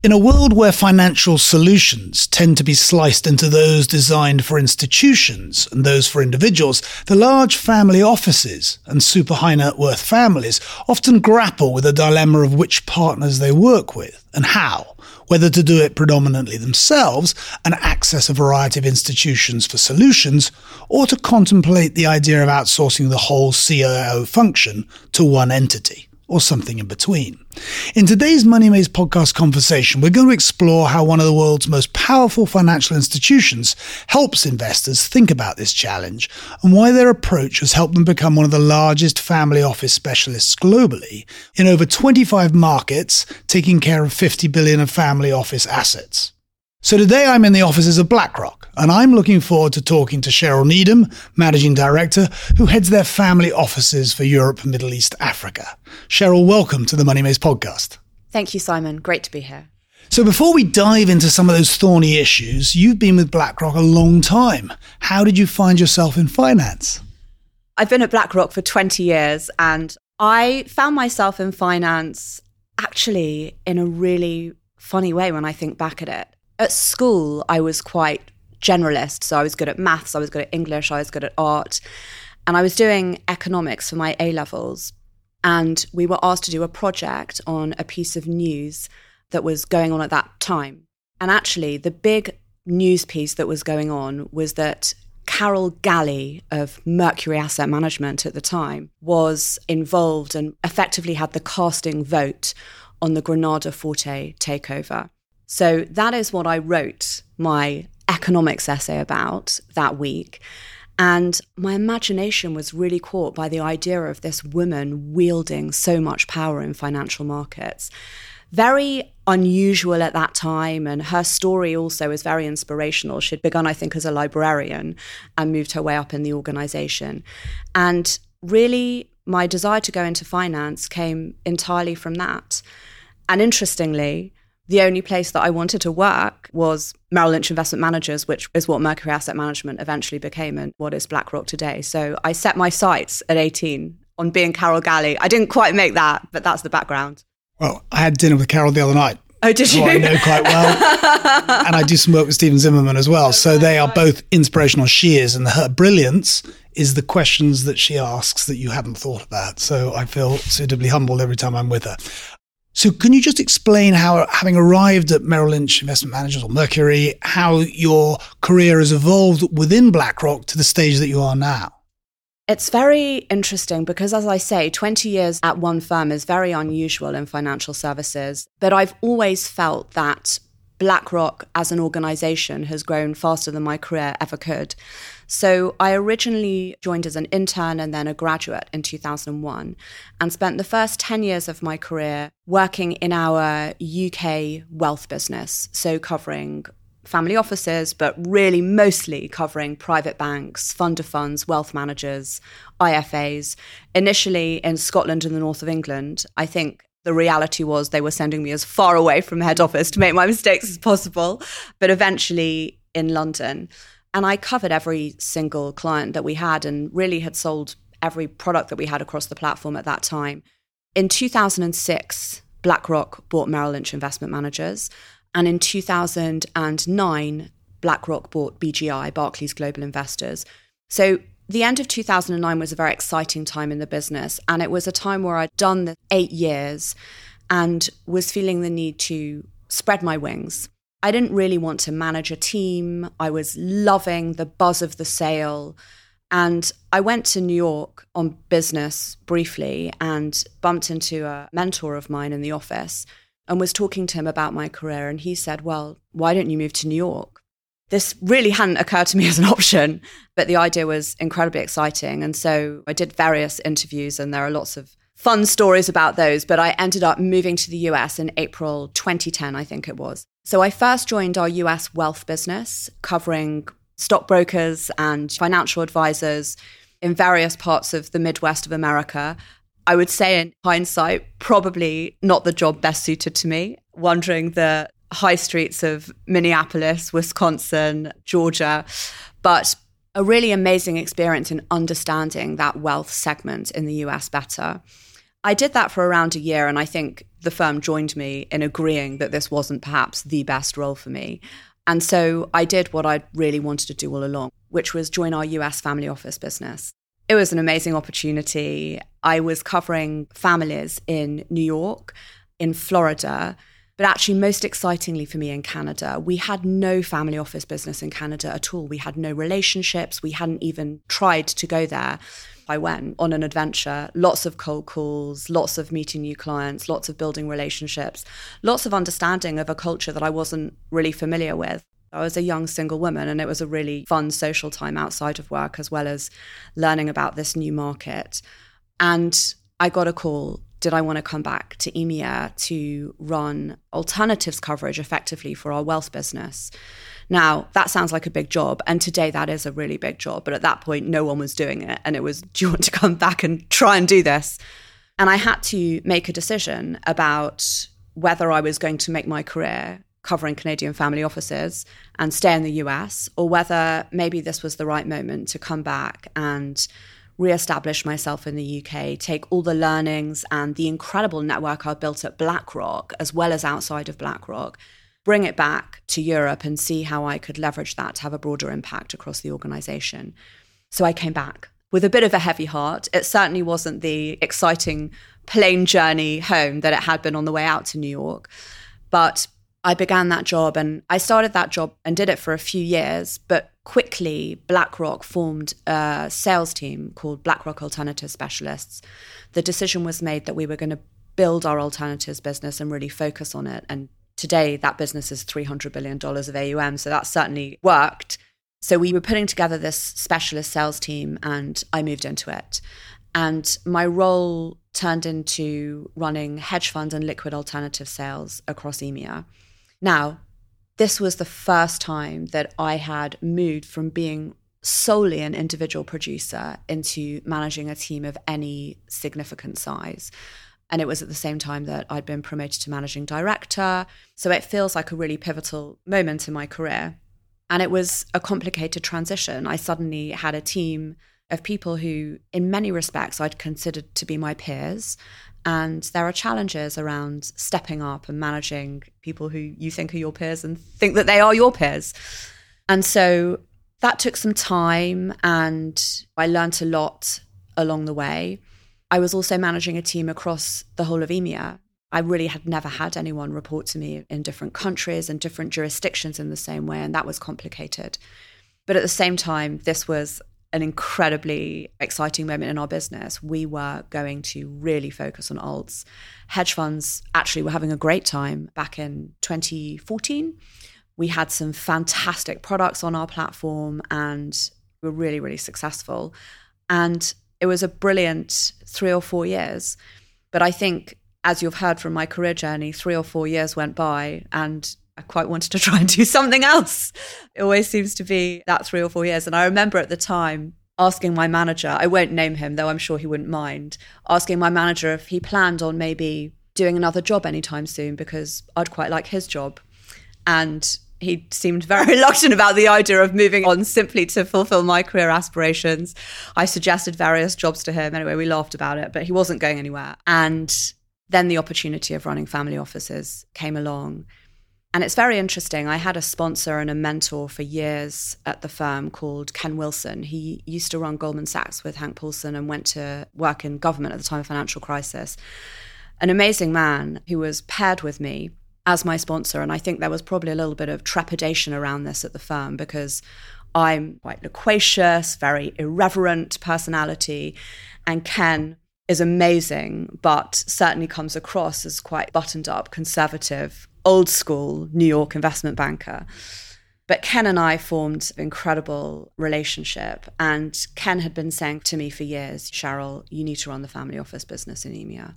In a world where financial solutions tend to be sliced into those designed for institutions and those for individuals, the large family offices and super high net worth families often grapple with the dilemma of which partners they work with and how, whether to do it predominantly themselves and access a variety of institutions for solutions, or to contemplate the idea of outsourcing the whole CIO function to one entity, or something in between. In today's Money Maze podcast conversation, we're going to explore how one of the world's most powerful financial institutions helps investors think about this challenge and why their approach has helped them become one of the largest family office specialists globally in over 25 markets, taking care of 50 billion of family office assets. So today I'm in the offices of BlackRock, and I'm looking forward to talking to Cheryl Needham, Managing Director, who heads their family offices for Europe, Middle East, Africa. Cheryl, welcome to the Money Maze podcast. Thank you, Simon. Great to be here. So before we dive into some of those thorny issues, you've been with BlackRock a long time. How did you find yourself in finance? I've been at BlackRock for 20 years, and I found myself in finance actually in a really funny way when I think back at it. At school, I was quite generalist. So I was good at maths, I was good at English, I was good at art. And I was doing economics for my A-levels. And we were asked to do a project on a piece of news that was going on at that time. And actually, the big news piece that was going on was that Carol Galley of Mercury Asset Management at the time was involved and effectively had the casting vote on the Granada Forte takeover. So that is what I wrote my economics essay about that week. And my imagination was really caught by the idea of this woman wielding so much power in financial markets. Very unusual at that time. And her story also was very inspirational. She'd begun, I think, as a librarian and moved her way up in the organization. And really, my desire to go into finance came entirely from that. And interestingly, the only place that I wanted to work was Merrill Lynch Investment Managers, which is what Mercury Asset Management eventually became and what is BlackRock today. So I set my sights at 18 on being Carol Galley. I didn't quite make that, but that's the background. Well, I had dinner with Carol the other night. Oh, did you? Who I know quite well. And I do some work with Stephen Zimmerman as well. So they are both inspirational. She is, and her brilliance is the questions that she asks that you haven't thought about. So I feel suitably humbled every time I'm with her. So can you just explain how, having arrived at Merrill Lynch Investment Managers or Mercury, how your career has evolved within BlackRock to the stage that you are now? It's very interesting because, as I say, 20 years at one firm is very unusual in financial services. But I've always felt that BlackRock as an organization has grown faster than my career ever could. So I originally joined as an intern and then a graduate in 2001 and spent the first 10 years of my career working in our UK wealth business, so covering family offices, but really mostly covering private banks, fund of funds, wealth managers, IFAs, initially in Scotland and the north of England. I think the reality was they were sending me as far away from head office to make my mistakes as possible, but eventually in London. And I covered every single client that we had and really had sold every product that we had across the platform at that time. In 2006, BlackRock bought Merrill Lynch Investment Managers. And in 2009, BlackRock bought BGI, Barclays Global Investors. So the end of 2009 was a very exciting time in the business. And it was a time where I'd done the 8 years and was feeling the need to spread my wings. I didn't really want to manage a team. I was loving the buzz of the sale. And I went to New York on business briefly and bumped into a mentor of mine in the office and was talking to him about my career. And he said, well, why don't you move to New York? This really hadn't occurred to me as an option, but the idea was incredibly exciting. And so I did various interviews, and there are lots of fun stories about those, but I ended up moving to the US in April 2010, I think it was. So I first joined our US wealth business, covering stockbrokers and financial advisors in various parts of the Midwest of America. I would say in hindsight, probably not the job best suited to me, wandering the high streets of Minneapolis, Wisconsin, Georgia, but a really amazing experience in understanding that wealth segment in the US better. I did that for around a year, and I think the firm joined me in agreeing that this wasn't perhaps the best role for me. And so I did what I really wanted to do all along, which was join our US family office business. It was an amazing opportunity. I was covering families in New York, in Florida, but actually most excitingly for me in Canada. We had no family office business in Canada at all. We had no relationships. We hadn't even tried to go there. I went on an adventure, lots of cold calls, lots of meeting new clients, lots of building relationships, lots of understanding of a culture that I wasn't really familiar with. I was a young single woman, and it was a really fun social time outside of work, as well as learning about this new market. And I got a call. Did I want to come back to EMEA to run alternatives coverage effectively for our wealth business? Now, that sounds like a big job, and today that is a really big job, but at that point, no one was doing it, and it was, do you want to come back and try and do this? And I had to make a decision about whether I was going to make my career covering Canadian family offices and stay in the US, or whether maybe this was the right moment to come back and reestablish myself in the UK, take all the learnings and the incredible network I built at BlackRock, as well as outside of BlackRock, bring it back to Europe and see how I could leverage that to have a broader impact across the organization. So I came back with a bit of a heavy heart. It certainly wasn't the exciting plane journey home that it had been on the way out to New York. But I began that job, and I started that job and did it for a few years, but quickly BlackRock formed a sales team called BlackRock Alternative Specialists. The decision was made that we were going to build our alternatives business and really focus on it. And today that business is $300 billion of AUM, so that certainly worked. So we were putting together this specialist sales team, and I moved into it. And my role turned into running hedge fund and liquid alternative sales across EMEA. Now, this was the first time that I had moved from being solely an individual producer into managing a team of any significant size. And it was at the same time that I'd been promoted to managing director. So it feels like a really pivotal moment in my career. And it was a complicated transition. I suddenly had a team of people who, in many respects, I'd considered to be my peers. And there are challenges around stepping up and managing people who you think are your peers and think that they are your peers. And so that took some time, and I learned a lot along the way. I was also managing a team across the whole of EMEA. I really had never had anyone report to me in different countries and different jurisdictions in the same way, and that was complicated. But at the same time, this was an incredibly exciting moment in our business. We were going to really focus on alts. Hedge funds actually were having a great time back in 2014. We had some fantastic products on our platform, and we were really, really successful. And it was a brilliant 3 or 4 years. But I think, as you've heard from my career journey, 3 or 4 years went by, and I quite wanted to try and do something else. It always seems to be that 3 or 4 years. And I remember at the time asking my manager, I won't name him, though I'm sure he wouldn't mind, asking my manager if he planned on maybe doing another job anytime soon, because I'd quite like his job. And he seemed very reluctant about the idea of moving on simply to fulfill my career aspirations. I suggested various jobs to him. Anyway, we laughed about it, but he wasn't going anywhere. And then the opportunity of running family offices came along. And it's very interesting. I had a sponsor and a mentor for years at the firm called Ken Wilson. He used to run Goldman Sachs with Hank Paulson and went to work in government at the time of financial crisis. An amazing man who was paired with me as my sponsor. And I think there was probably a little bit of trepidation around this at the firm, because I'm quite loquacious, very irreverent personality. And Ken is amazing, but certainly comes across as quite buttoned up, conservative, old school New York investment banker. But Ken and I formed an incredible relationship. And Ken had been saying to me for years, Cheryl, you need to run the family office business in EMEA.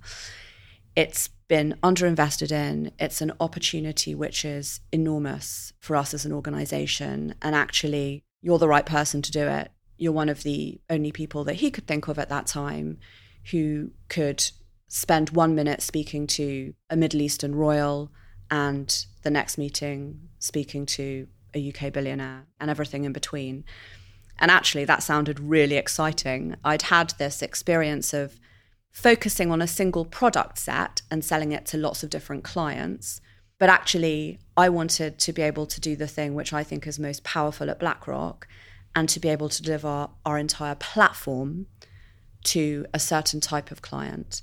It's been underinvested in. It's an opportunity which is enormous for us as an organization. And actually, you're the right person to do it. You're one of the only people that he could think of at that time who could spend 1 minute speaking to a Middle Eastern royal and the next meeting speaking to a UK billionaire and everything in between. And actually, that sounded really exciting. I'd had this experience of focusing on a single product set and selling it to lots of different clients. But actually, I wanted to be able to do the thing which I think is most powerful at BlackRock, and to be able to deliver our entire platform to a certain type of client.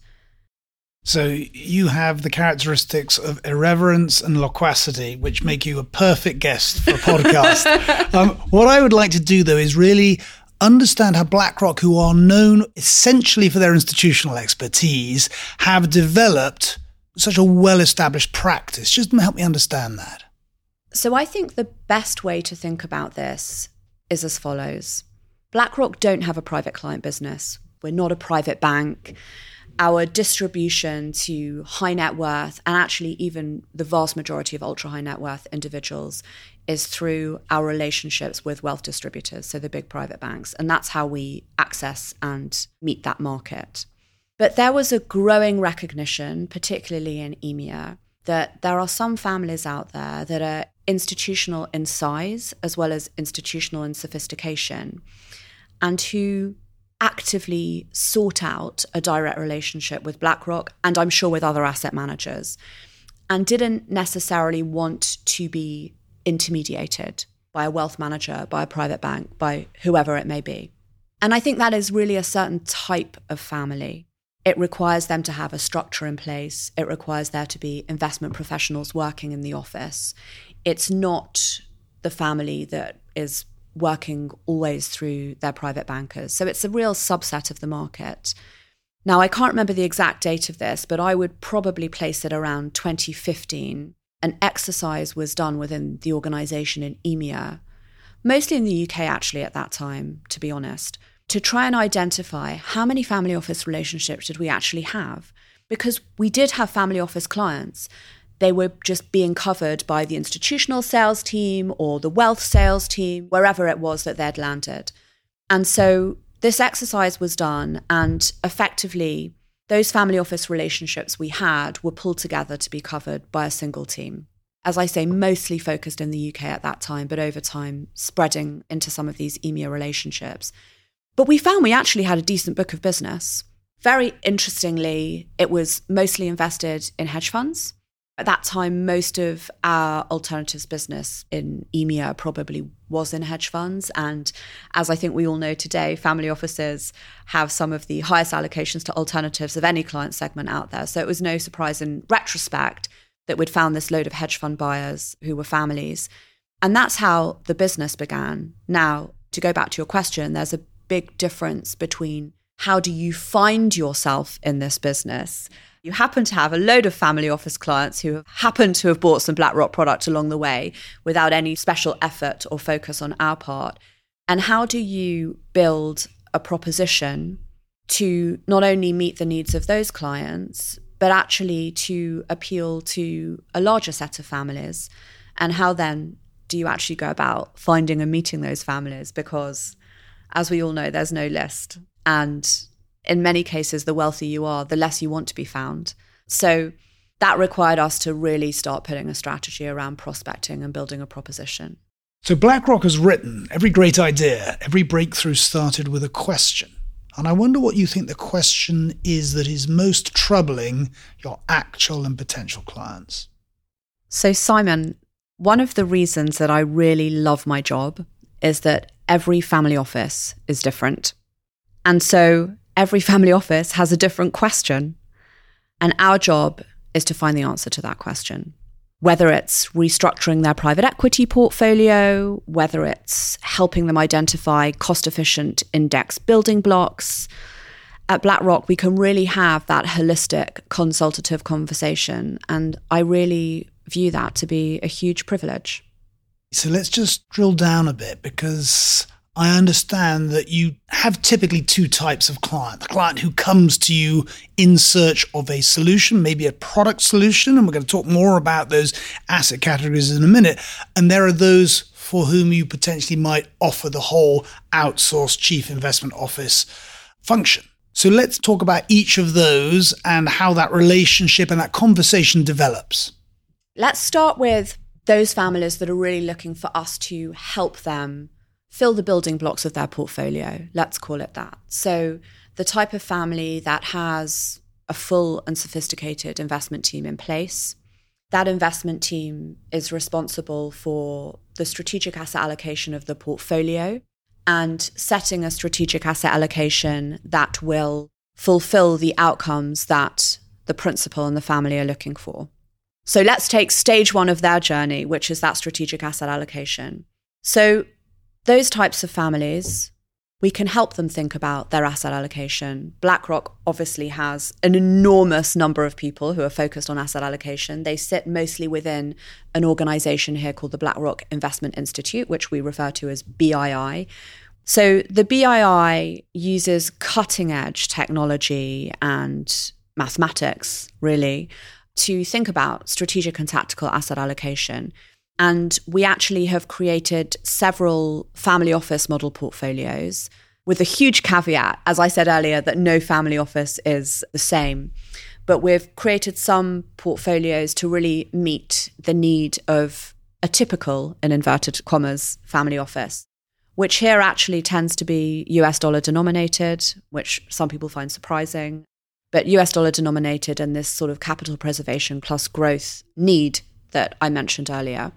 So you have the characteristics of irreverence and loquacity, which make you a perfect guest for a podcast. What I would like to do, though, is really understand how BlackRock, who are known essentially for their institutional expertise, have developed such a well-established practice. Just help me understand that. So I think the best way to think about this is as follows. BlackRock don't have a private client business. We're not a private bank. Our distribution to high net worth, and actually even the vast majority of ultra high net worth individuals, is through our relationships with wealth distributors, so the big private banks. And that's how we access and meet that market. But there was a growing recognition, particularly in EMEA, that there are some families out there that are institutional in size as well as institutional in sophistication, and who actively sought out a direct relationship with BlackRock, and I'm sure with other asset managers, and didn't necessarily want to be intermediated by a wealth manager, by a private bank, by whoever it may be. And I think that is really a certain type of family. It requires them to have a structure in place. It requires there to be investment professionals working in the office. It's not the family that is working always through their private bankers. So it's a real subset of the market. Now, I can't remember the exact date of this, but I would probably place it around 2015. An exercise was done within the organisation in EMEA, mostly in the UK actually at that time, to be honest, to try and identify how many family office relationships did we actually have. Because we did have family office clients. They were just being covered by the institutional sales team or the wealth sales team, wherever it was that they'd landed. And so this exercise was done, and effectively those family office relationships we had were pulled together to be covered by a single team. As I say, mostly focused in the UK at that time, but over time spreading into some of these EMEA relationships. But we found we actually had a decent book of business. Very interestingly, it was mostly invested in hedge funds. At that time, most of our alternatives business in EMEA probably was in hedge funds. And as I think we all know today, family offices have some of the highest allocations to alternatives of any client segment out there. So it was no surprise in retrospect that we'd found this load of hedge fund buyers who were families. And that's how the business began. Now, to go back to your question, there's a big difference between how do you find yourself in this business. You happen to have a load of family office clients who happen to have bought some BlackRock product along the way without any special effort or focus on our part. And how do you build a proposition to not only meet the needs of those clients, but actually to appeal to a larger set of families? And how then do you actually go about finding and meeting those families? Because as we all know, there's no list. And in many cases, the wealthier you are, the less you want to be found. So that required us to really start putting a strategy around prospecting and building a proposition. So BlackRock has written, every great idea, every breakthrough started with a question. And I wonder what you think the question is that is most troubling your actual and potential clients. So Simon, one of the reasons that I really love my job is that every family office is different. And so every family office has a different question. And our job is to find the answer to that question. Whether it's restructuring their private equity portfolio, whether it's helping them identify cost-efficient index building blocks. At BlackRock, we can really have that holistic consultative conversation. And I really view that to be a huge privilege. So let's just drill down a bit, because I understand that you have typically two types of client. The client who comes to you in search of a solution, maybe a product solution, and we're going to talk more about those asset categories in a minute. And there are those for whom you potentially might offer the whole outsourced chief investment office function. So let's talk about each of those and how that relationship and that conversation develops. Let's start with those families that are really looking for us to help them fill the building blocks of their portfolio. Let's call it that. So the type of family that has a full and sophisticated investment team in place. That investment team is responsible for the strategic asset allocation of the portfolio and setting a strategic asset allocation that will fulfill the outcomes that the principal and the family are looking for. So let's take stage one of their journey, which is that strategic asset allocation. So those types of families, we can help them think about their asset allocation. BlackRock obviously has an enormous number of people who are focused on asset allocation. They sit mostly within an organization here called the BlackRock Investment Institute, which we refer to as BII. So the BII uses cutting-edge technology and mathematics, really, to think about strategic and tactical asset allocation. And we actually have created several family office model portfolios with a huge caveat, as I said earlier, that no family office is the same. But we've created some portfolios to really meet the need of a typical, in inverted commas, family office, which here actually tends to be US dollar denominated, which some people find surprising. But US dollar denominated and this sort of capital preservation plus growth need that I mentioned earlier.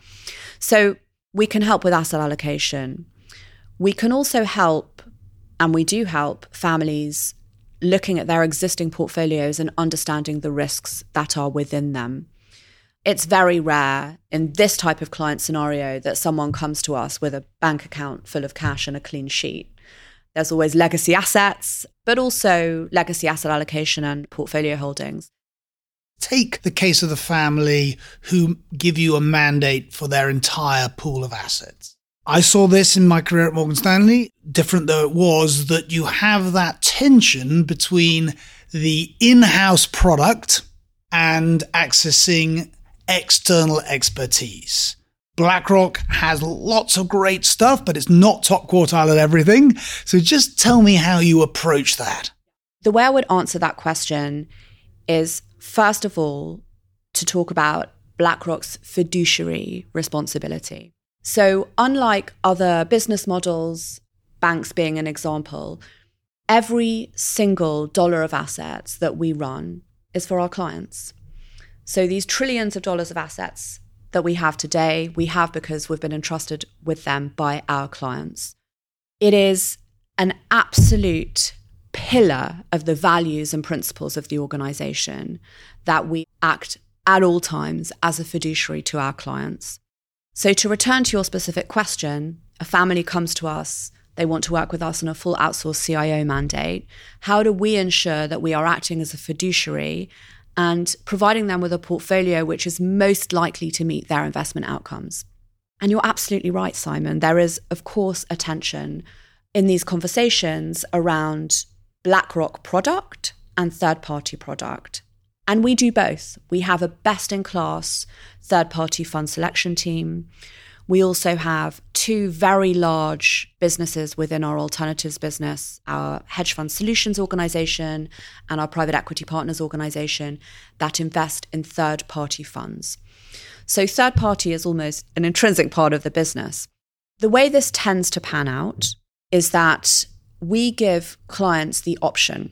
So we can help with asset allocation. We can also help, and we do help, families looking at their existing portfolios and understanding the risks that are within them. It's very rare in this type of client scenario that someone comes to us with a bank account full of cash and a clean sheet. There's always legacy assets, but also legacy asset allocation and portfolio holdings. Take the case of the family who give you a mandate for their entire pool of assets. I saw this in my career at Morgan Stanley, different though it was, that you have that tension between the in-house product and accessing external expertise. BlackRock has lots of great stuff, but it's not top quartile at everything. So just tell me how you approach that. The way I would answer that question is, first of all, to talk about BlackRock's fiduciary responsibility. So unlike other business models, banks being an example, every single dollar of assets that we run is for our clients. So these trillions of dollars of assets that we have today, we have because we've been entrusted with them by our clients. It is an absolute pillar of the values and principles of the organization that we act at all times as a fiduciary to our clients. So to return to your specific question, a family comes to us, they want to work with us on a full outsourced CIO mandate. How do we ensure that we are acting as a fiduciary and providing them with a portfolio which is most likely to meet their investment outcomes? And you're absolutely right, Simon. There is, of course, a tension in these conversations around BlackRock product and third-party product. And we do both. We have a best-in-class third-party fund selection team. We also have two very large businesses within our alternatives business, our hedge fund solutions organization and our private equity partners organization that invest in third-party funds. So third-party is almost an intrinsic part of the business. The way this tends to pan out is that we give clients the option.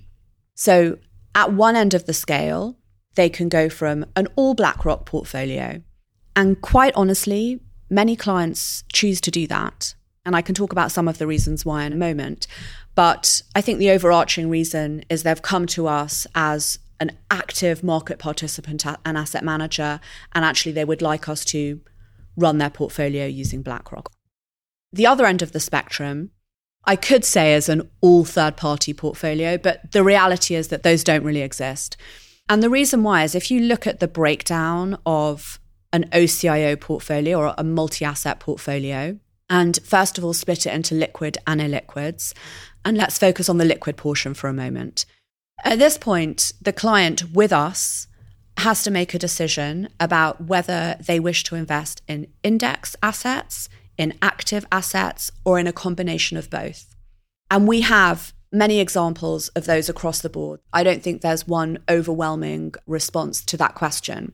So at one end of the scale, they can go from an all BlackRock portfolio. And quite honestly, many clients choose to do that. And I can talk about some of the reasons why in a moment. But I think the overarching reason is they've come to us as an active market participant and asset manager. And actually, they would like us to run their portfolio using BlackRock. The other end of the spectrum, I could say is an all third-party portfolio, but the reality is that those don't really exist. And the reason why is if you look at the breakdown of an OCIO portfolio or a multi-asset portfolio, and first of all, split it into liquid and illiquids, and let's focus on the liquid portion for a moment. At this point, the client with us has to make a decision about whether they wish to invest in index assets, in active assets, or in a combination of both. And we have many examples of those across the board. I don't think there's one overwhelming response to that question.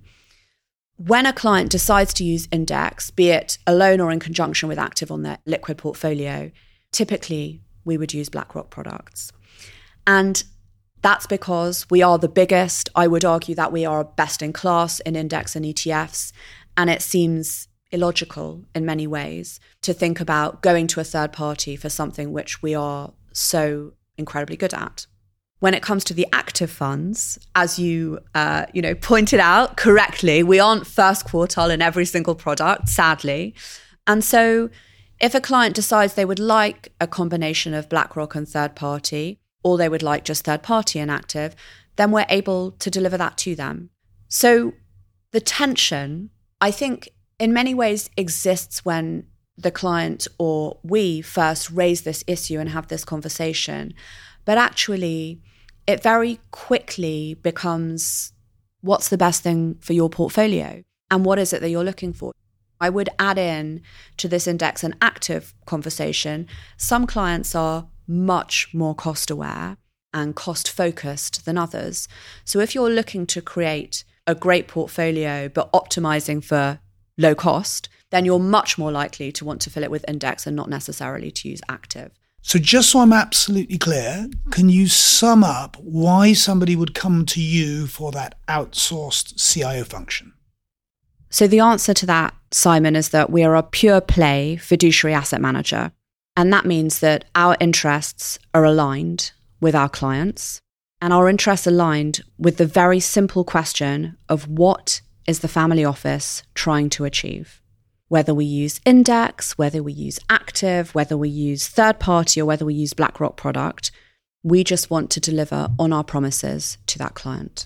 When a client decides to use index, be it alone or in conjunction with active on their liquid portfolio, typically we would use BlackRock products. And that's because we are the biggest. I would argue that we are best in class in index and ETFs. And it seems illogical in many ways to think about going to a third party for something which we are so incredibly good at. When it comes to the active funds, as you pointed out correctly, we aren't first quartile in every single product, sadly. And so if a client decides they would like a combination of BlackRock and third party, or they would like just third party and active, then we're able to deliver that to them. So the tension, I think, in many ways exists when the client or we first raise this issue and have this conversation. But actually, it very quickly becomes, what's the best thing for your portfolio? And what is it that you're looking for? I would add in to this index and active conversation, some clients are much more cost aware and cost focused than others. So if you're looking to create a great portfolio, but optimizing for low cost, then you're much more likely to want to fill it with index and not necessarily to use active. So just so I'm absolutely clear, can you sum up why somebody would come to you for that outsourced CIO function? So the answer to that, Simon, is that we are a pure play fiduciary asset manager. And that means that our interests are aligned with our clients, and our interests aligned with the very simple question of what is the family office trying to achieve? Whether we use index, whether we use active, whether we use third party, or whether we use BlackRock product, we just want to deliver on our promises to that client.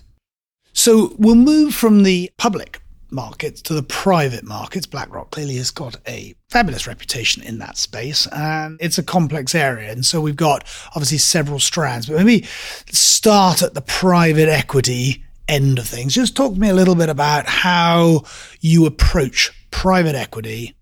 So we'll move from the public markets to the private markets. BlackRock clearly has got a fabulous reputation in that space, and it's a complex area. And so we've got obviously several strands, but maybe start at the private equity end of things. Just talk to me a little bit about how you approach private equity.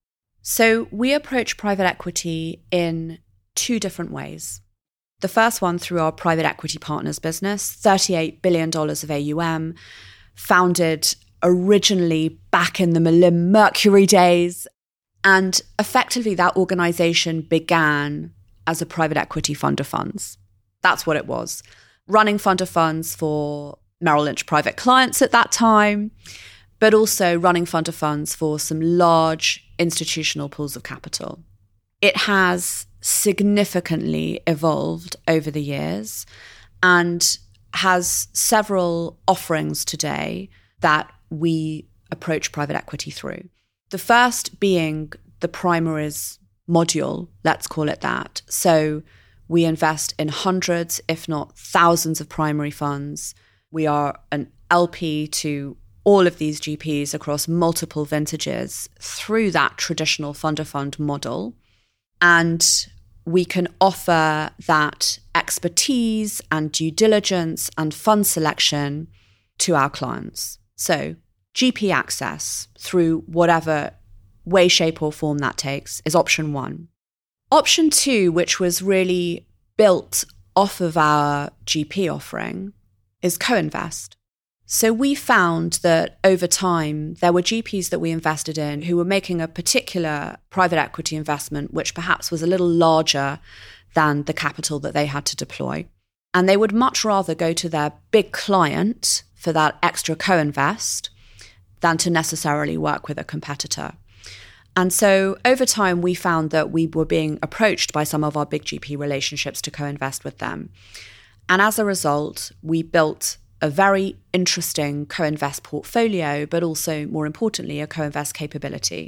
So we approach private equity in two different ways. The first one through our private equity partners business, $38 billion of AUM, founded originally back in the Mercury days. And effectively that organization began as a private equity fund of funds. That's what it was. Running fund of funds for Merrill Lynch private clients at that time, but also running fund of funds for some large institutional pools of capital. It has significantly evolved over the years and has several offerings today that we approach private equity through. The first being the primaries module, let's call it that. So we invest in hundreds, if not thousands of primary funds. We are an LP to all of these GPs across multiple vintages through that traditional fund of fund model. And we can offer that expertise and due diligence and fund selection to our clients. So GP access through whatever way, shape or form that takes is option one. Option two, which was really built off of our GP offering, is co-invest. So we found that over time, there were GPs that we invested in who were making a particular private equity investment, which perhaps was a little larger than the capital that they had to deploy. And they would much rather go to their big client for that extra co-invest than to necessarily work with a competitor. And so over time, we found that we were being approached by some of our big GP relationships to co-invest with them. And as a result, we built a very interesting co-invest portfolio, but also, more importantly, a co-invest capability.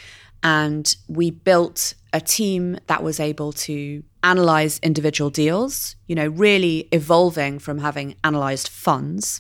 And we built a team that was able to analyze individual deals, really evolving from having analyzed funds.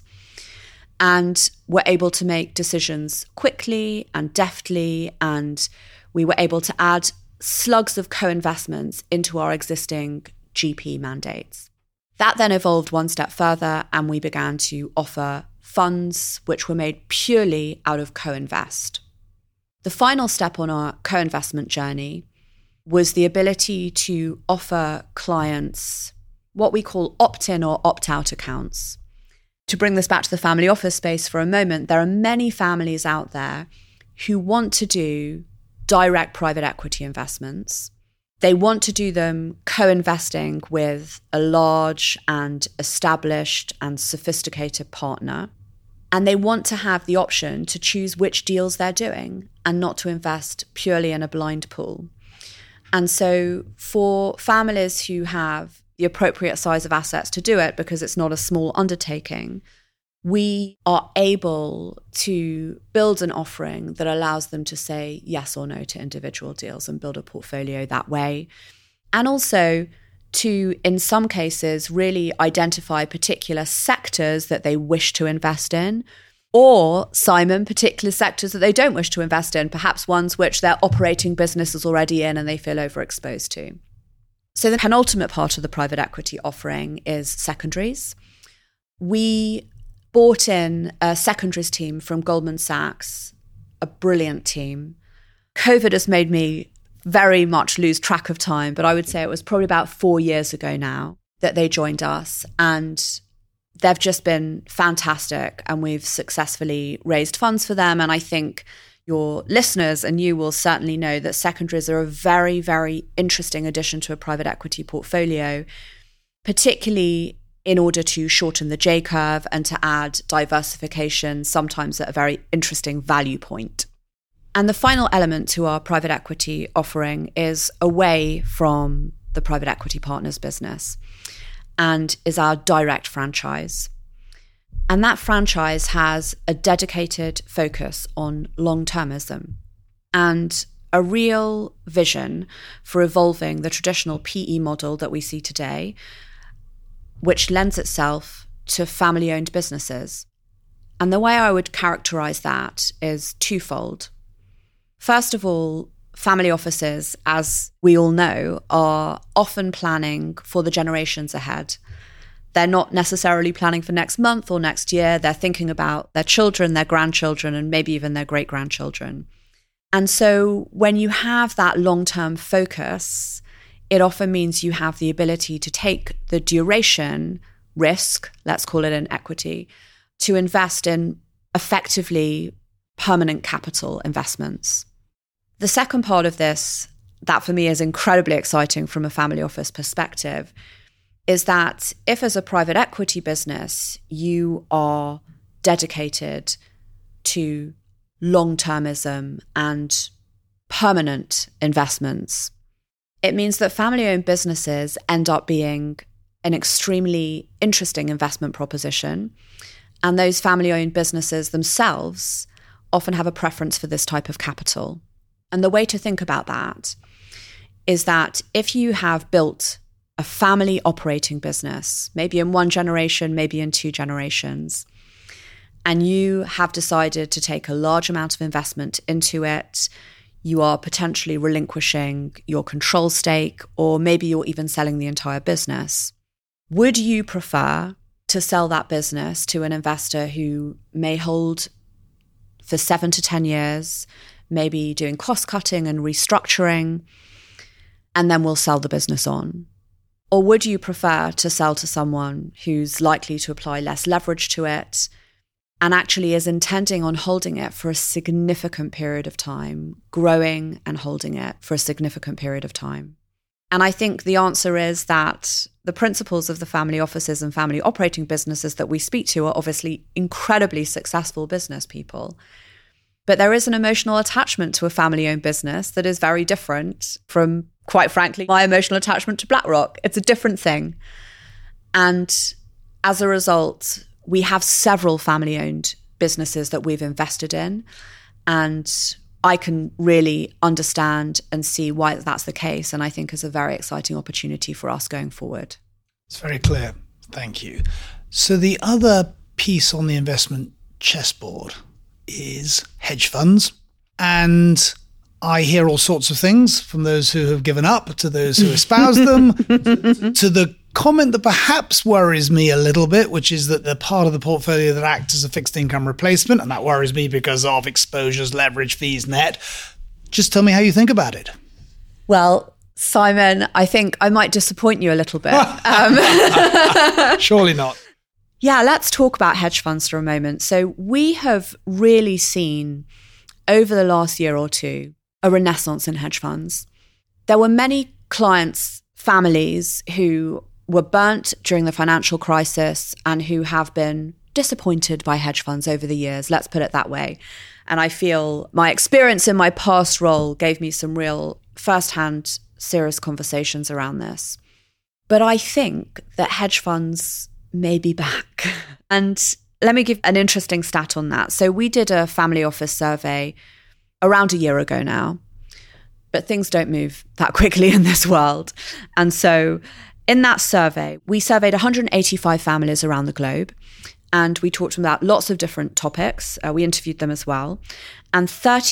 And were able to make decisions quickly and deftly, and we were able to add slugs of co-investments into our existing GP mandates. That then evolved one step further, and we began to offer funds which were made purely out of co-invest. The final step on our co-investment journey was the ability to offer clients what we call opt-in or opt-out accounts. To bring this back to the family office space for a moment, there are many families out there who want to do direct private equity investments, They want to do them co-investing with a large and established and sophisticated partner. And they want to have the option to choose which deals they're doing and not to invest purely in a blind pool. And so for families who have the appropriate size of assets to do it, because it's not a small undertaking, we are able to build an offering that allows them to say yes or no to individual deals and build a portfolio that way. And also to, in some cases, really identify particular sectors that they wish to invest in, or, Simon, particular sectors that they don't wish to invest in, perhaps ones which their operating business is already in and they feel overexposed to. So the penultimate part of the private equity offering is secondaries. We brought in a secondaries team from Goldman Sachs, a brilliant team. COVID has made me very much lose track of time, but I would say it was probably about 4 years ago now that they joined us, and they've just been fantastic, and we've successfully raised funds for them. And I think your listeners and you will certainly know that secondaries are a very, very interesting addition to a private equity portfolio, particularly in order to shorten the J-curve and to add diversification, sometimes at a very interesting value point. And the final element to our private equity offering is away from the private equity partners business and is our direct franchise. And that franchise has a dedicated focus on long-termism and a real vision for evolving the traditional PE model that we see today, which lends itself to family-owned businesses. And the way I would characterize that is twofold. First of all, family offices, as we all know, are often planning for the generations ahead. They're not necessarily planning for next month or next year. They're thinking about their children, their grandchildren, and maybe even their great-grandchildren. And so when you have that long-term focus, it often means you have the ability to take the duration risk, let's call it an equity, to invest in effectively permanent capital investments. The second part of this, that for me is incredibly exciting from a family office perspective, is that if as a private equity business, you are dedicated to long-termism and permanent investments, it means that family-owned businesses end up being an extremely interesting investment proposition. And those family-owned businesses themselves often have a preference for this type of capital. And the way to think about that is that if you have built a family operating business, maybe in one generation, maybe in 2 generations, and you have decided to take a large amount of investment into it, you are potentially relinquishing your control stake, or maybe you're even selling the entire business. Would you prefer to sell that business to an investor who may hold for 7 to 10 years, maybe doing cost cutting and restructuring, and then will sell the business on? Or would you prefer to sell to someone who's likely to apply less leverage to it and actually is intending on holding it for a significant period of time, growing and holding it for a significant period of time? And I think the answer is that the principals of the family offices and family operating businesses that we speak to are obviously incredibly successful business people. But there is an emotional attachment to a family-owned business that is very different from, quite frankly, my emotional attachment to BlackRock. It's a different thing. And as a result, we have several family-owned businesses that we've invested in. And I can really understand and see why that's the case. And I think is a very exciting opportunity for us going forward. It's very clear. Thank you. So the other piece on the investment chessboard is hedge funds. And I hear all sorts of things from those who have given up to those who espouse them, to the comment that perhaps worries me a little bit, which is that the part of the portfolio that acts as a fixed income replacement, and that worries me because of exposures, leverage, fees, net. Just tell me how you think about it. Well, Simon, I think I might disappoint you a little bit. Surely not. Yeah, let's talk about hedge funds for a moment. So we have really seen over the last year or two a renaissance in hedge funds. There were many clients' families who were burnt during the financial crisis and who have been disappointed by hedge funds over the years, let's put it that way. And I feel my experience in my past role gave me some real firsthand serious conversations around this. But I think that hedge funds may be back. And let me give an interesting stat on that. So we did a family office survey around a year ago now, but things don't move that quickly in this world. And so in that survey, we surveyed 185 families around the globe, and we talked to them about lots of different topics. We interviewed them as well. And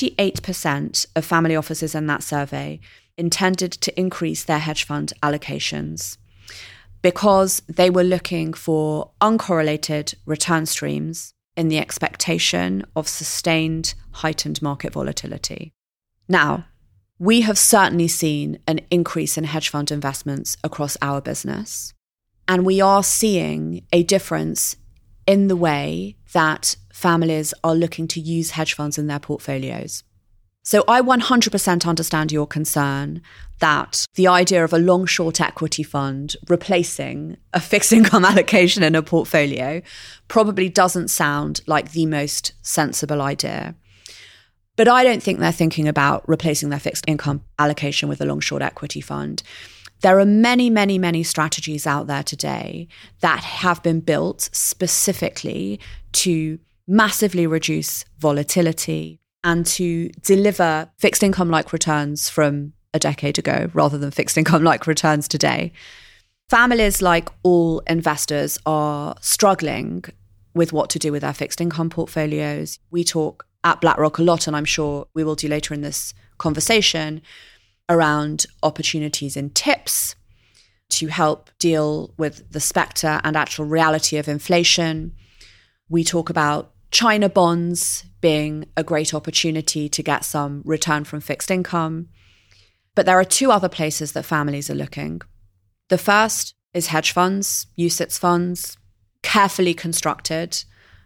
38% of family offices in that survey intended to increase their hedge fund allocations because they were looking for uncorrelated return streams in the expectation of sustained heightened market volatility. Now, we have certainly seen an increase in hedge fund investments across our business, and we are seeing a difference in the way that families are looking to use hedge funds in their portfolios. So I 100% understand your concern that the idea of a long-short equity fund replacing a fixed income allocation in a portfolio probably doesn't sound like the most sensible idea. But I don't think they're thinking about replacing their fixed income allocation with a long-short equity fund. There are many, many, many strategies out there today that have been built specifically to massively reduce volatility and to deliver fixed income-like returns from a decade ago rather than fixed income-like returns today. Families, like all investors, are struggling with what to do with their fixed income portfolios. We talk at BlackRock a lot, and I'm sure we will do later in this conversation, around opportunities in tips to help deal with the spectre and actual reality of inflation. We talk about China bonds being a great opportunity to get some return from fixed income. But there are two other places that families are looking. The first is hedge funds, UCITS funds, carefully constructed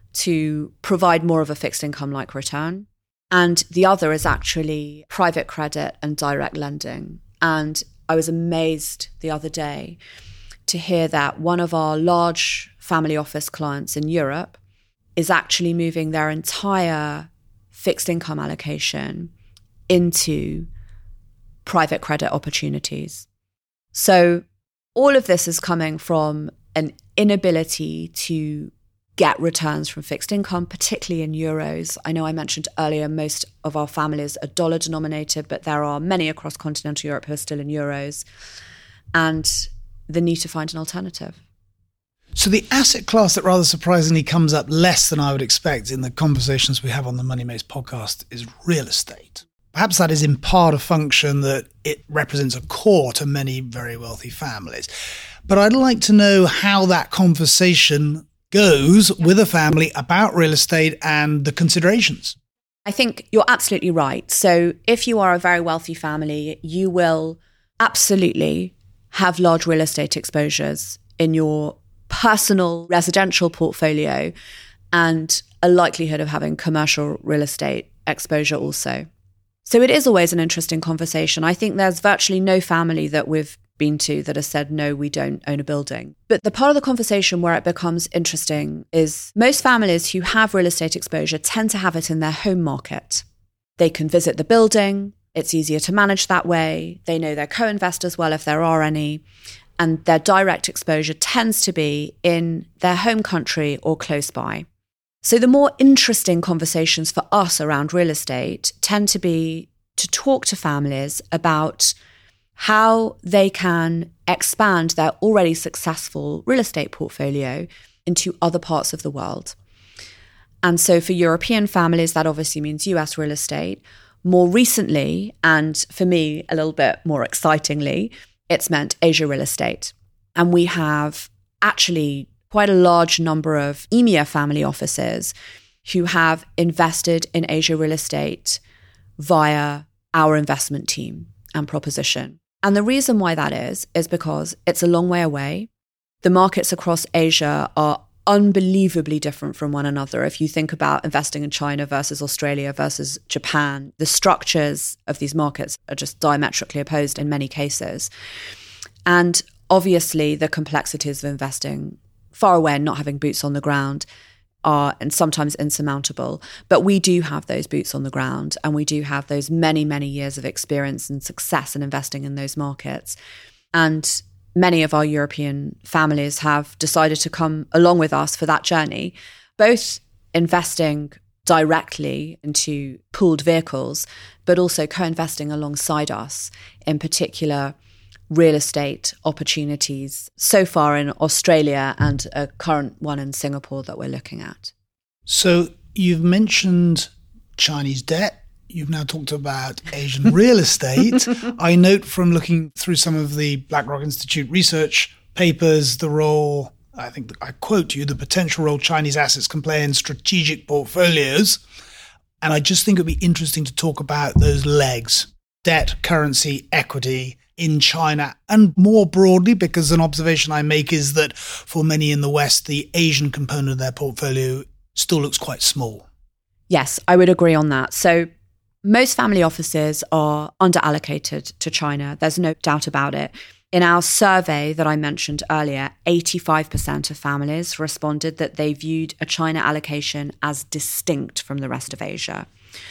to provide more of a fixed income-like return. And the other is actually private credit and direct lending. And I was amazed the other day to hear that one of our large family office clients in Europe is actually moving their entire fixed income allocation into private credit opportunities. So all of this is coming from an inability to get returns from fixed income, particularly in euros. I know I mentioned earlier most of our families are dollar denominated, but there are many across continental Europe who are still in euros, and the need to find an alternative. So the asset class that rather surprisingly comes up less than I would expect in the conversations we have on the Money Maze podcast is real estate. Perhaps that is in part a function that it represents a core to many very wealthy families. But I'd like to know how that conversation goes with a family about real estate and the considerations. I think you're absolutely right. So if you are a very wealthy family, you will absolutely have large real estate exposures in your personal residential portfolio and a likelihood of having commercial real estate exposure also. So it is always an interesting conversation. I think there's virtually no family that we've been to that has said, no, we don't own a building. But the part of the conversation where it becomes interesting is most families who have real estate exposure tend to have it in their home market. They can visit the building. It's easier to manage that way. They know their co-investors well if there are any. And their direct exposure tends to be in their home country or close by. So the more interesting conversations for us around real estate tend to be to talk to families about how they can expand their already successful real estate portfolio into other parts of the world. And so for European families, that obviously means US real estate. More recently, and for me, a little bit more excitingly, it's meant Asia real estate. And we have actually quite a large number of EMEA family offices who have invested in Asia real estate via our investment team and proposition. And the reason why that is because it's a long way away. The markets across Asia are unbelievably different from one another. If you think about investing in China versus Australia versus Japan, the structures of these markets are just diametrically opposed in many cases. And obviously the complexities of investing far away and not having boots on the ground are and sometimes insurmountable. But we do have those boots on the ground, and we do have those many, many years of experience and success in investing in those markets. And many of our European families have decided to come along with us for that journey, both investing directly into pooled vehicles, but also co-investing alongside us, in particular real estate opportunities so far in Australia and a current one in Singapore that we're looking at. So you've mentioned Chinese debt. You've now talked about Asian real estate. I note from looking through some of the BlackRock Institute research papers, the role, I think I quote you, the potential role Chinese assets can play in strategic portfolios. And I just think it'd be interesting to talk about those legs, debt, currency, equity in China, and more broadly, because an observation I make is that for many in the West, the Asian component of their portfolio still looks quite small. Yes, I would agree on that. So most family offices are underallocated to China. There's no doubt about it. In our survey that I mentioned earlier, 85% of families responded that they viewed a China allocation as distinct from the rest of Asia.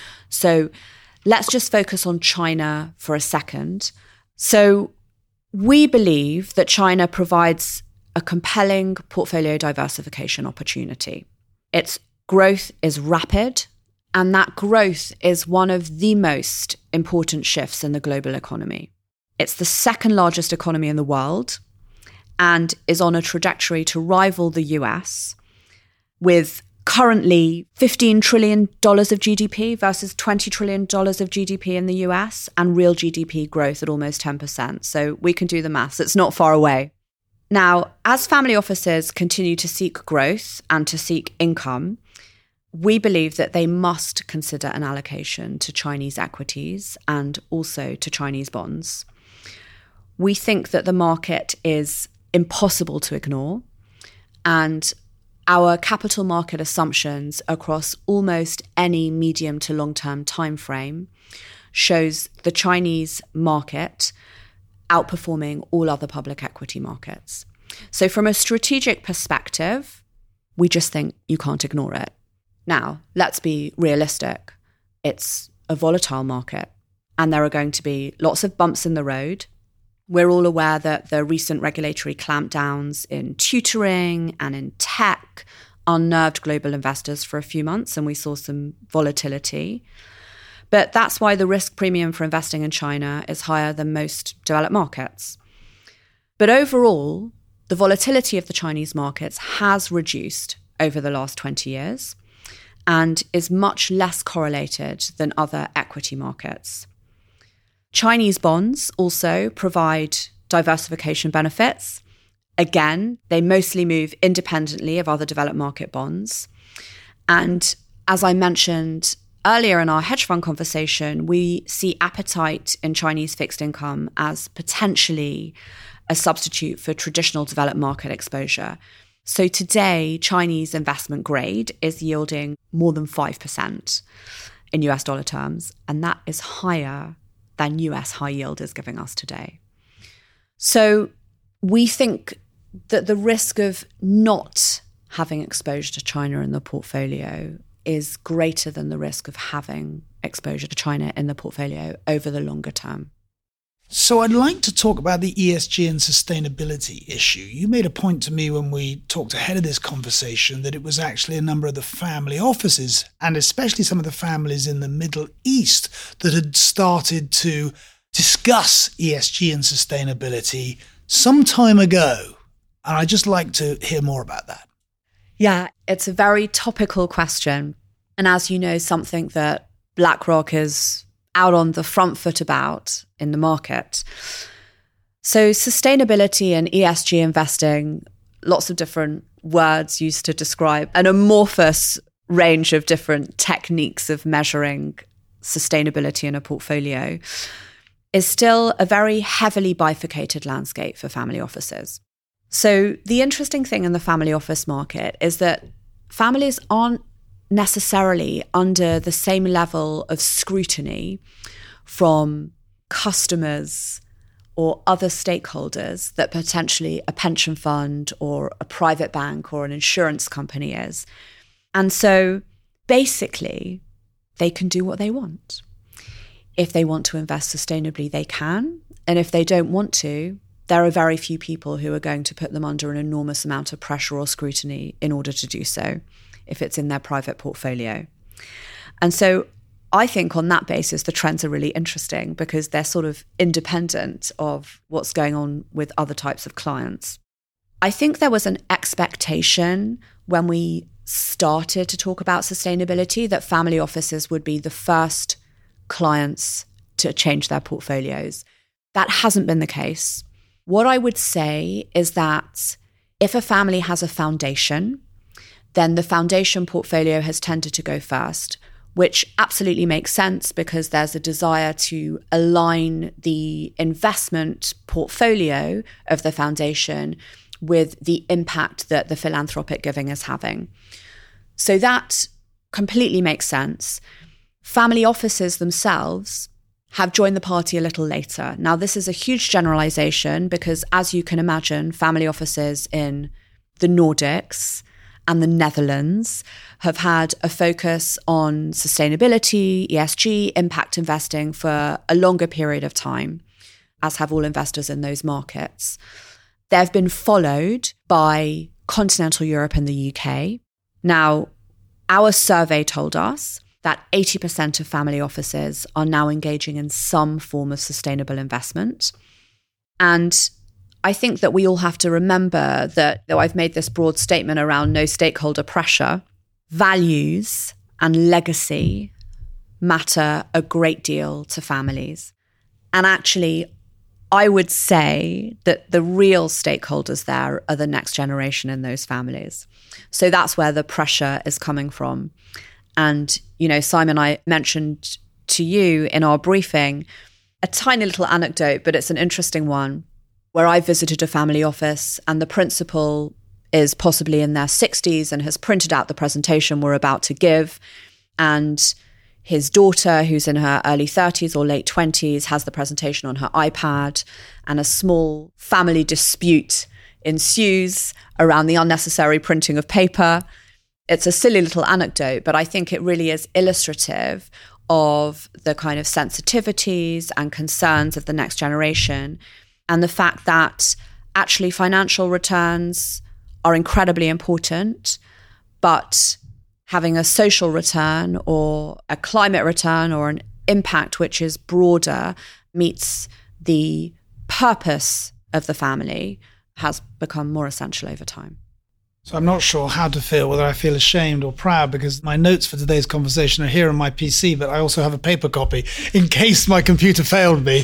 So let's just focus on China for a second. So we believe that China provides a compelling portfolio diversification opportunity. Its growth is rapid, and that growth is one of the most important shifts in the global economy. It's the second largest economy in the world and is on a trajectory to rival the US, with currently $15 trillion of GDP versus $20 trillion of GDP in the US, and real GDP growth at almost 10%. So we can do the maths. It's not far away. Now, as family offices continue to seek growth and to seek income, we believe that they must consider an allocation to Chinese equities and also to Chinese bonds. We think that the market is impossible to ignore, and our capital market assumptions across almost any medium to long-term time frame shows the Chinese market outperforming all other public equity markets. So from a strategic perspective, we just think you can't ignore it. Now, let's be realistic. It's a volatile market, and there are going to be lots of bumps in the road. We're all aware that the recent regulatory clampdowns in tutoring and in tech unnerved global investors for a few months, and we saw some volatility. But that's why the risk premium for investing in China is higher than most developed markets. But overall, the volatility of the Chinese markets has reduced over the last 20 years and is much less correlated than other equity markets. Chinese bonds also provide diversification benefits. Again, they mostly move independently of other developed market bonds. And as I mentioned earlier in our hedge fund conversation, we see appetite in Chinese fixed income as potentially a substitute for traditional developed market exposure. So today, Chinese investment grade is yielding more than 5% in US dollar terms, and that is higher than US high yield is giving us today. So we think that the risk of not having exposure to China in the portfolio is greater than the risk of having exposure to China in the portfolio over the longer term. So I'd like to talk about the ESG and sustainability issue. You made a point to me when we talked ahead of this conversation that it was actually a number of the family offices, and especially some of the families in the Middle East, that had started to discuss ESG and sustainability some time ago. And I'd just like to hear more about that. Yeah, it's a very topical question. And as you know, something that BlackRock is out on the front foot about in the market. So sustainability and ESG investing, lots of different words used to describe an amorphous range of different techniques of measuring sustainability in a portfolio, is still a very heavily bifurcated landscape for family offices. So the interesting thing in the family office market is that families aren't necessarily under the same level of scrutiny from customers or other stakeholders that potentially a pension fund or a private bank or an insurance company is. And so basically, they can do what they want. If they want to invest sustainably, they can. And if they don't want to, there are very few people who are going to put them under an enormous amount of pressure or scrutiny in order to do so, if it's in their private portfolio. And so I think on that basis, the trends are really interesting because they're sort of independent of what's going on with other types of clients. I think there was an expectation when we started to talk about sustainability that family offices would be the first clients to change their portfolios. That hasn't been the case. What I would say is that if a family has a foundation, then the foundation portfolio has tended to go first, which absolutely makes sense because there's a desire to align the investment portfolio of the foundation with the impact that the philanthropic giving is having. So that completely makes sense. Family offices themselves have joined the party a little later. Now, this is a huge generalization because, as you can imagine, family offices in the Nordics and the Netherlands have had a focus on sustainability, ESG, impact investing for a longer period of time, as have all investors in those markets. They've been followed by continental Europe and the UK. Now, our survey told us that 80% of family offices are now engaging in some form of sustainable investment. And I think that we all have to remember that, though I've made this broad statement around no stakeholder pressure, values and legacy matter a great deal to families. And actually, I would say that the real stakeholders there are the next generation in those families. So that's where the pressure is coming from. And, Simon, I mentioned to you in our briefing a tiny little anecdote, but it's an interesting one, where I visited a family office and the principal is possibly in their 60s and has printed out the presentation we're about to give. And his daughter, who's in her early 30s or late 20s, has the presentation on her iPad, and a small family dispute ensues around the unnecessary printing of paper. It's a silly little anecdote, but I think it really is illustrative of the kind of sensitivities and concerns of the next generation, and the fact that actually financial returns are incredibly important, but having a social return or a climate return or an impact which is broader meets the purpose of the family has become more essential over time. So I'm not sure how to feel, whether I feel ashamed or proud, because my notes for today's conversation are here on my PC, but I also have a paper copy in case my computer failed me.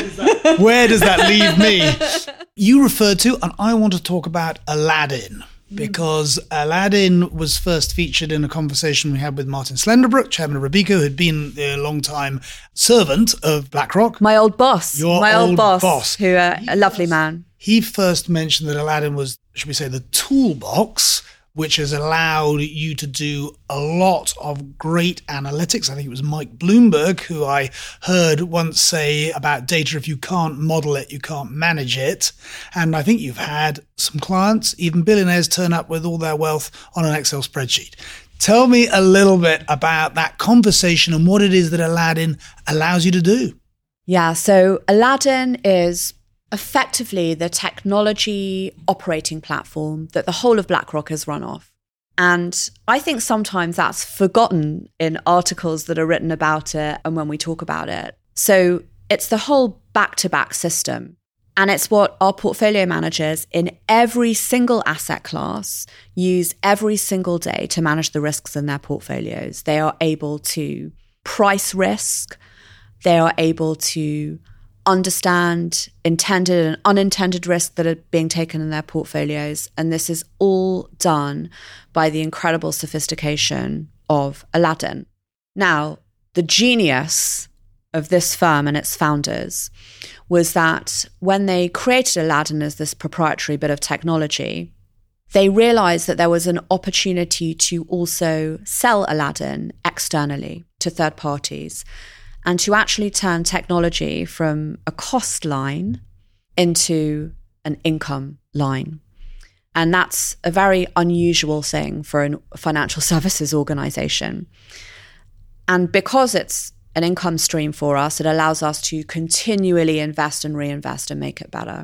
Where does that leave me? You referred to, and I want to talk about Aladdin, because Aladdin was first featured in a conversation we had with Martin Slenderbrook, chairman of Robeco, who had been a long-time servant of BlackRock. My old boss. My old boss. Who, a lovely man. He first mentioned that Aladdin was, should we say, the toolbox, which has allowed you to do a lot of great analytics. I think it was Mike Bloomberg who I heard once say about data, if you can't model it, you can't manage it. And I think you've had some clients, even billionaires, turn up with all their wealth on an Excel spreadsheet. Tell me a little bit about that conversation and what it is that Aladdin allows you to do. Yeah, so Aladdin is effectively the technology operating platform that the whole of BlackRock has run off. And I think sometimes that's forgotten in articles that are written about it and when we talk about it. So it's the whole back-to-back system. And it's what our portfolio managers in every single asset class use every single day to manage the risks in their portfolios. They are able to price risk. They are able to understand intended and unintended risks that are being taken in their portfolios. And this is all done by the incredible sophistication of Aladdin. Now, the genius of this firm and its founders was that when they created Aladdin as this proprietary bit of technology, they realized that there was an opportunity to also sell Aladdin externally to third parties and to actually turn technology from a cost line into an income line. And that's a very unusual thing for a financial services organization. And because it's an income stream for us, it allows us to continually invest and reinvest and make it better.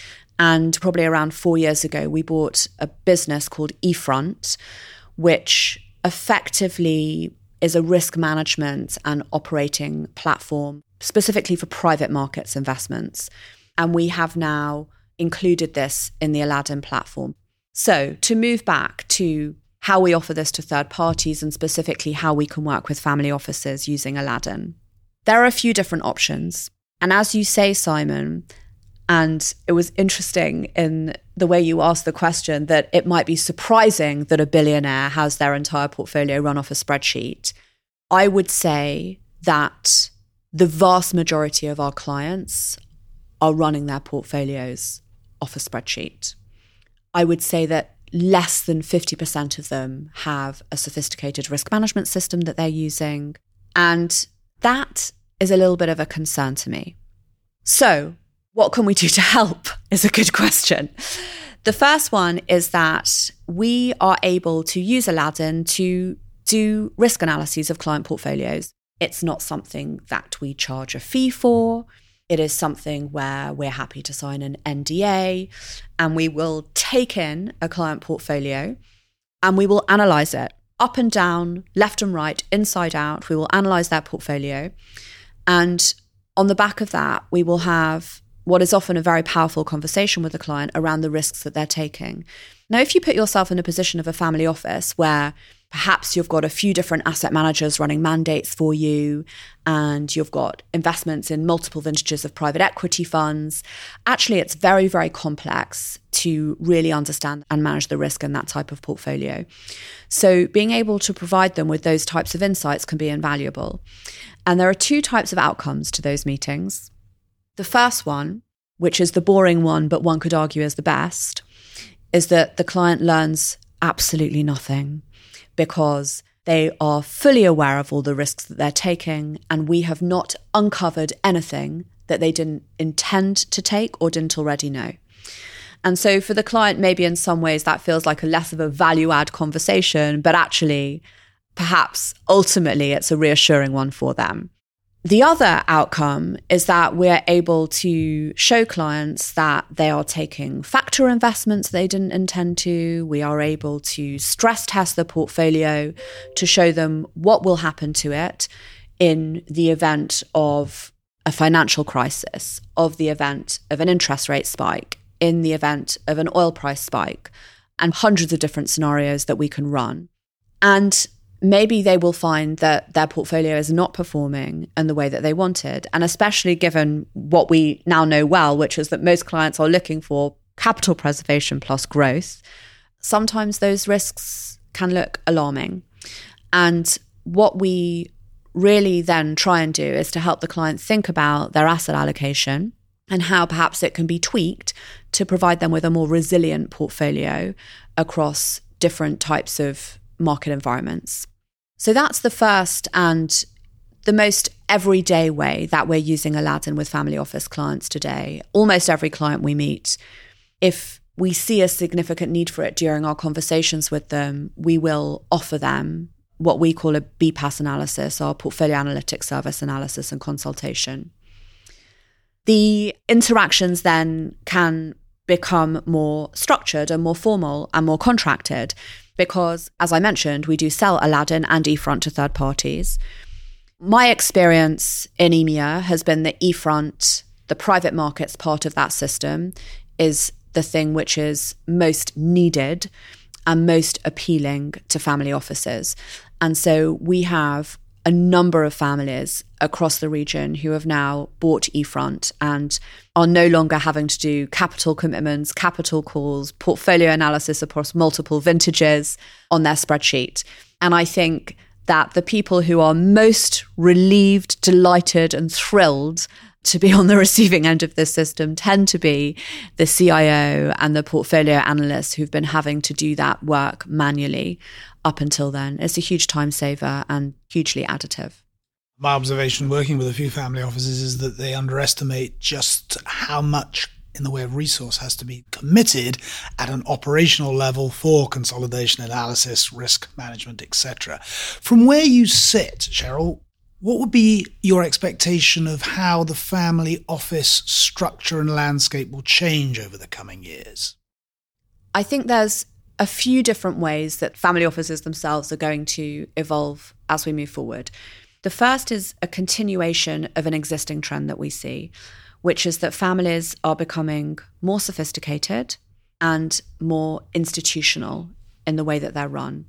And probably around 4 years ago, we bought a business called eFront, which effectively is a risk management and operating platform specifically for private markets investments. And we have now included this in the Aladdin platform. So to move back to how we offer this to third parties and specifically how we can work with family offices using Aladdin, there are a few different options. And as you say, Simon, and it was interesting in the way you asked the question that it might be surprising that a billionaire has their entire portfolio run off a spreadsheet. I would say that the vast majority of our clients are running their portfolios off a spreadsheet. I would say that less than 50% of them have a sophisticated risk management system that they're using. And that is a little bit of a concern to me. So what can we do to help is a good question. The first one is that we are able to use Aladdin to do risk analyses of client portfolios. It's not something that we charge a fee for. It is something where we're happy to sign an NDA and we will take in a client portfolio and we will analyze it up and down, left and right, inside out. We will analyze that portfolio. And on the back of that, we will have what is often a very powerful conversation with the client around the risks that they're taking. Now, if you put yourself in a position of a family office where perhaps you've got a few different asset managers running mandates for you and you've got investments in multiple vintages of private equity funds, actually it's very, very complex to really understand and manage the risk in that type of portfolio. So being able to provide them with those types of insights can be invaluable. And there are two types of outcomes to those meetings. The first one, which is the boring one, but one could argue is the best, is that the client learns absolutely nothing because they are fully aware of all the risks that they're taking, and we have not uncovered anything that they didn't intend to take or didn't already know. And so for the client, maybe in some ways that feels like a less of a value-add conversation, but actually, perhaps ultimately it's a reassuring one for them. The other outcome is that we're able to show clients that they are taking factor investments they didn't intend to. We are able to stress test the portfolio to show them what will happen to it in the event of a financial crisis, of the event of an interest rate spike, in the event of an oil price spike, and hundreds of different scenarios that we can run. And maybe they will find that their portfolio is not performing in the way that they wanted. And especially given what we now know well, which is that most clients are looking for capital preservation plus growth, sometimes those risks can look alarming. And what we really then try and do is to help the client think about their asset allocation and how perhaps it can be tweaked to provide them with a more resilient portfolio across different types of market environments. So that's the first and the most everyday way that we're using Aladdin with family office clients today. Almost every client we meet, if we see a significant need for it during our conversations with them, we will offer them what we call a BPAS analysis, our portfolio analytics service analysis and consultation. The interactions then can become more structured and more formal and more contracted because, as I mentioned, we do sell Aladdin and eFront to third parties. My experience in EMEA has been that eFront, the private markets part of that system, is the thing which is most needed and most appealing to family offices. And so we have a number of families across the region who have now bought eFront and are no longer having to do capital commitments, capital calls, portfolio analysis across multiple vintages on their spreadsheet. And I think that the people who are most relieved, delighted, and thrilled to be on the receiving end of this system tend to be the CIO and the portfolio analysts who've been having to do that work manually up until then. It's a huge time saver and hugely additive. My observation working with a few family offices is that they underestimate just how much in the way of resource has to be committed at an operational level for consolidation analysis, risk management, etc. From where you sit, Cheryl, what would be your expectation of how the family office structure and landscape will change over the coming years? I think there's a few different ways that family offices themselves are going to evolve as we move forward. The first is a continuation of an existing trend that we see, which is that families are becoming more sophisticated and more institutional in the way that they're run.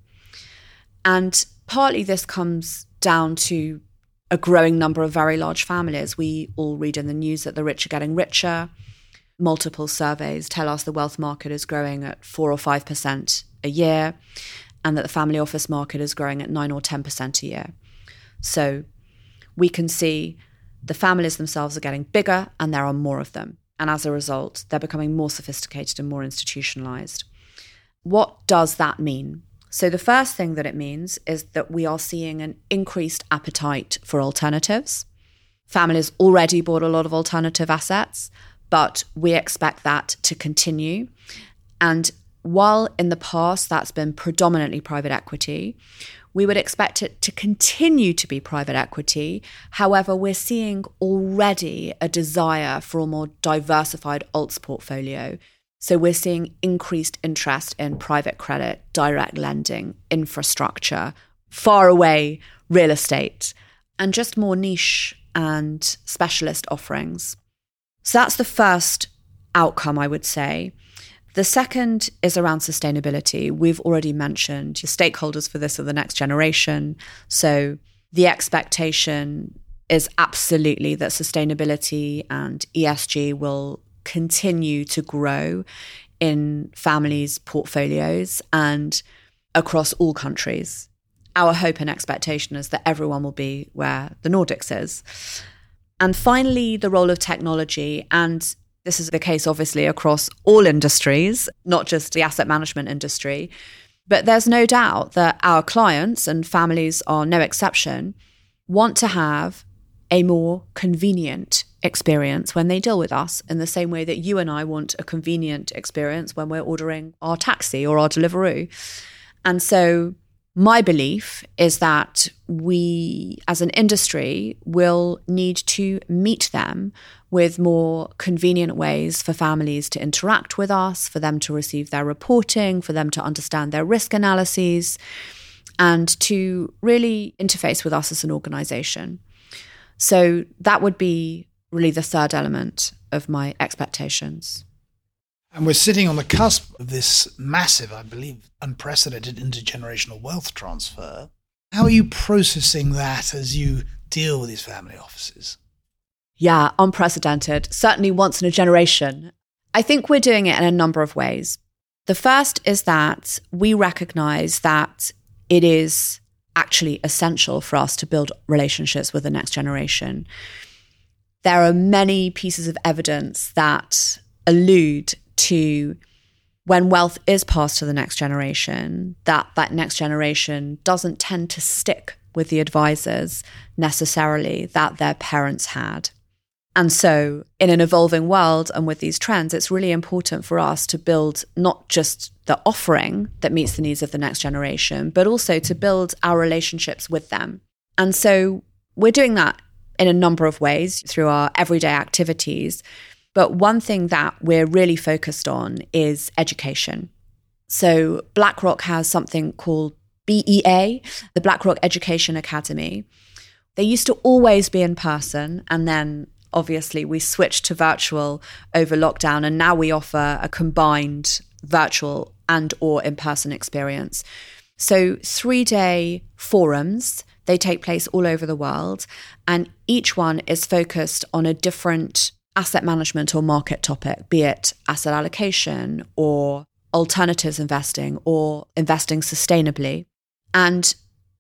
And partly this comes down to a growing number of very large families. We all read in the news that the rich are getting richer. Multiple surveys tell us the wealth market is growing at 4 or 5% a year, and that the family office market is growing at 9 or 10% a year. So we can see the families themselves are getting bigger and there are more of them. And as a result, they're becoming more sophisticated and more institutionalized. What does that mean? So the first thing that it means is that we are seeing an increased appetite for alternatives. Families already bought a lot of alternative assets, but we expect that to continue. And while in the past that's been predominantly private equity, we would expect it to continue to be private equity. However, we're seeing already a desire for a more diversified alts portfolio. So we're seeing increased interest in private credit, direct lending, infrastructure, far away real estate, and just more niche and specialist offerings. So that's the first outcome, I would say. The second is around sustainability. We've already mentioned your stakeholders for this are the next generation. So the expectation is absolutely that sustainability and ESG will continue to grow in families' portfolios and across all countries. Our hope and expectation is that everyone will be where the Nordics is. And finally, the role of technology. And this is the case, obviously, across all industries, not just the asset management industry. But there's no doubt that our clients, and families are no exception, want to have a more convenient experience when they deal with us, in the same way that you and I want a convenient experience when we're ordering our taxi or our Deliveroo. And so my belief is that we, as an industry, will need to meet them with more convenient ways for families to interact with us, for them to receive their reporting, for them to understand their risk analyses, and to really interface with us as an organization. So that would be really the third element of my expectations. And we're sitting on the cusp of this massive, I believe, unprecedented intergenerational wealth transfer. How are you processing that as you deal with these family offices? Yeah, unprecedented. Certainly once in a generation. I think we're doing it in a number of ways. The first is that we recognize that it is actually essential for us to build relationships with the next generation. There are many pieces of evidence that allude to when wealth is passed to the next generation, that next generation doesn't tend to stick with the advisors necessarily that their parents had. And so in an evolving world and with these trends, it's really important for us to build not just the offering that meets the needs of the next generation, but also to build our relationships with them. And so we're doing that in a number of ways through our everyday activities. But one thing that we're really focused on is education. So BlackRock has something called BEA, the BlackRock Education Academy. They used to always be in person, and then obviously we switched to virtual over lockdown, and now we offer a combined virtual and or in-person experience. So 3-day forums, they take place all over the world, and each one is focused on a different asset management or market topic, be it asset allocation or alternatives investing or investing sustainably. And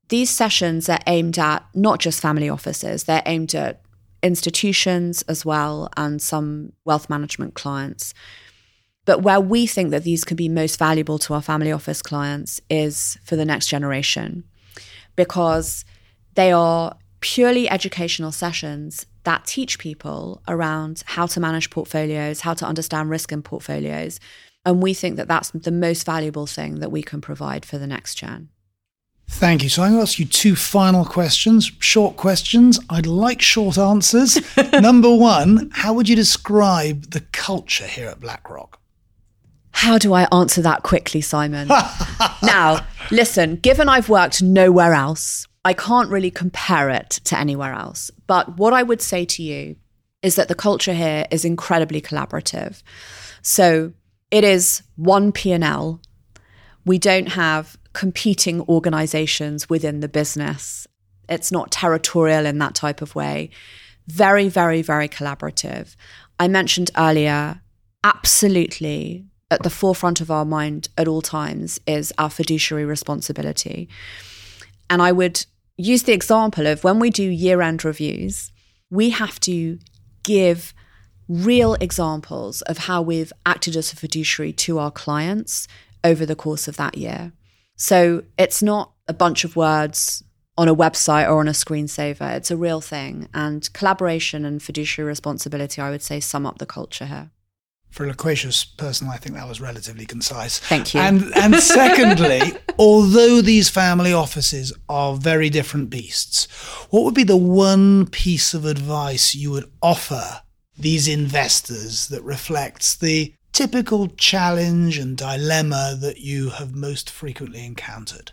these sessions are aimed at not just family offices, they're aimed at institutions as well and some wealth management clients. But where we think that these can be most valuable to our family office clients is for the next generation, because they are purely educational sessions that teach people around how to manage portfolios, how to understand risk in portfolios. And we think that that's the most valuable thing that we can provide for the next gen. Thank you. So I'm going to ask you two final questions, short questions. I'd like short answers. Number one, how would you describe the culture here at BlackRock? How do I answer that quickly, Simon? Now, listen, given I've worked nowhere else, I can't really compare it to anywhere else. But what I would say to you is that the culture here is incredibly collaborative. So it is one P&L. We don't have competing organizations within the business. It's not territorial in that type of way. Very, very, very collaborative. I mentioned earlier, absolutely at the forefront of our mind at all times is our fiduciary responsibility. And I would use the example of when we do year-end reviews, we have to give real examples of how we've acted as a fiduciary to our clients over the course of that year. So it's not a bunch of words on a website or on a screensaver. It's a real thing. And collaboration and fiduciary responsibility, I would say, sum up the culture here. For a loquacious person, I think that was relatively concise. Thank you. And secondly, although these family offices are very different beasts, what would be the one piece of advice you would offer these investors that reflects the typical challenge and dilemma that you have most frequently encountered?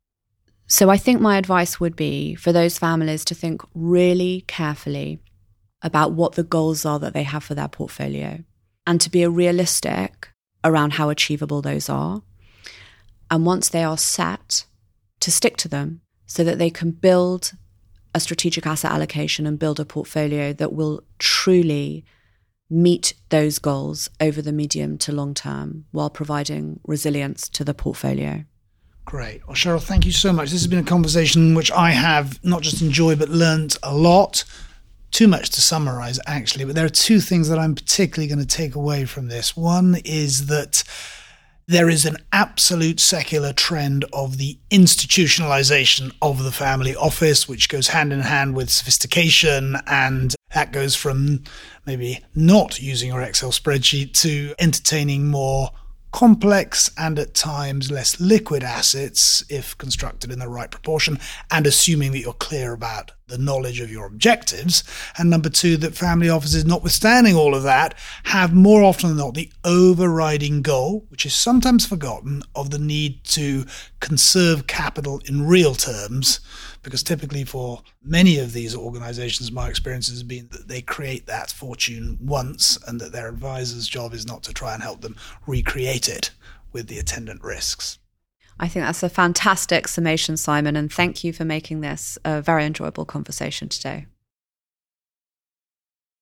So I think my advice would be for those families to think really carefully about what the goals are that they have for their portfolio, and to be realistic around how achievable those are. And once they are set, to stick to them so that they can build a strategic asset allocation and build a portfolio that will truly meet those goals over the medium to long term while providing resilience to the portfolio. Great. Well, Cheryl, thank you so much. This has been a conversation which I have not just enjoyed but learnt a lot. Too much to summarize, actually, but there are two things that I'm particularly going to take away from this. One is that there is an absolute secular trend of the institutionalization of the family office, which goes hand in hand with sophistication, and that goes from maybe not using your Excel spreadsheet to entertaining more complex and at times less liquid assets if constructed in the right proportion, and assuming that you're clear about the knowledge of your objectives. And number two, that family offices, notwithstanding all of that, have more often than not the overriding goal, which is sometimes forgotten, of the need to conserve capital in real terms, because typically for many of these organizations, my experience has been that they create that fortune once and that their advisor's job is not to try and help them recreate it with the attendant risks. I think that's a fantastic summation, Simon, and thank you for making this a very enjoyable conversation today.